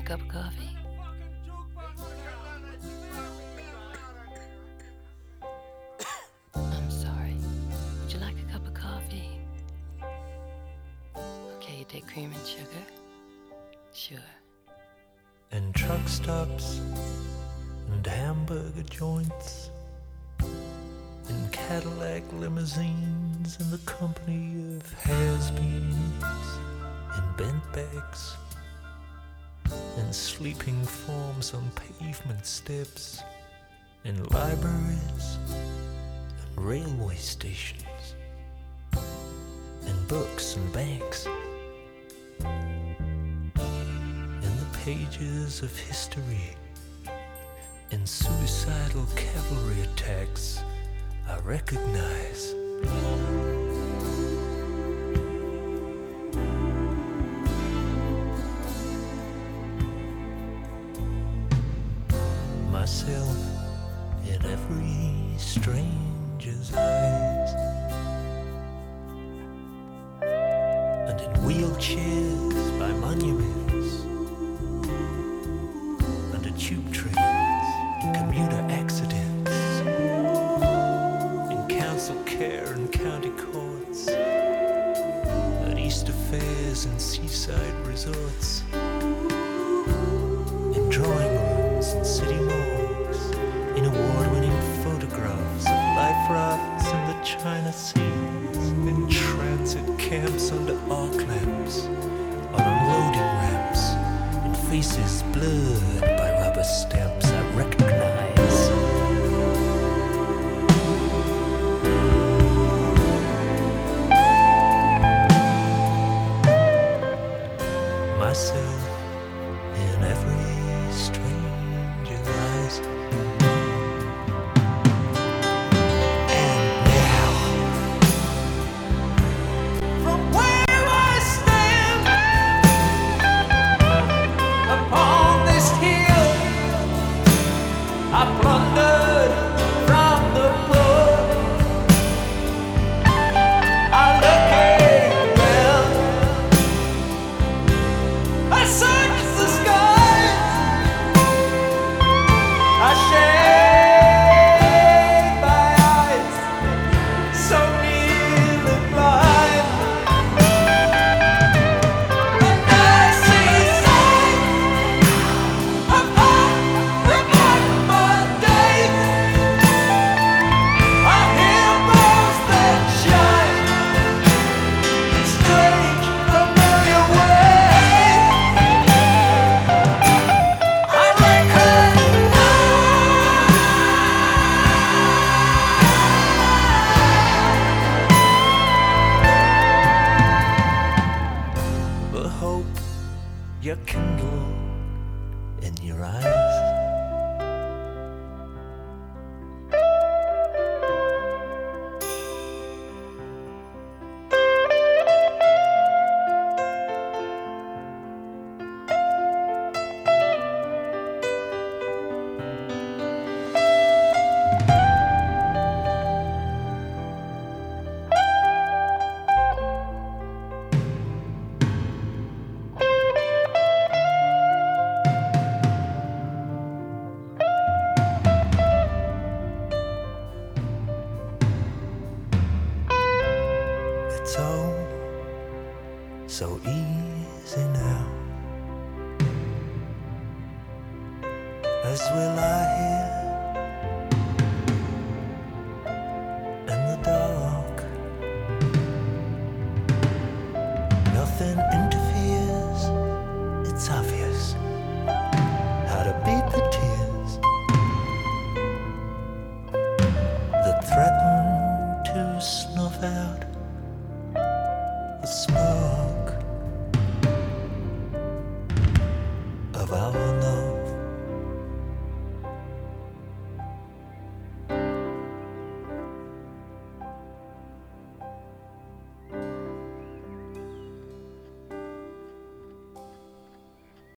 cup of coffee? I'm sorry. Would you like a cup of coffee? Okay, you take cream and sugar? Sure. And truck stops and hamburger joints and Cadillac limousines in the company of has-beens and bent backs and sleeping forms on pavement steps and libraries and railway stations and books and banks and the pages of history and suicidal cavalry attacks I recognize. Myself in every stranger's eyes, and in wheelchairs by monuments, under tube trains, in commuter accidents, in council care and county courts, at Easter fairs and seaside resorts, in drawing rooms and city malls, in award-winning photographs of life rafts in the China Seas, in transit camps under arc lamps, on unloading ramps, in faces blurred by rubber stamps I recognize. Myself in every stranger's eyes. And now, from where I stand upon this hill, I plundered from the poor. I look well, I search the sky, I shade my eyes, so nearly blind, and I see signs of unforgettable days. I hear bells that shine in strange, familiar ways. I recognize the hope you kindle in your eyes. It's all so easy now as we lie here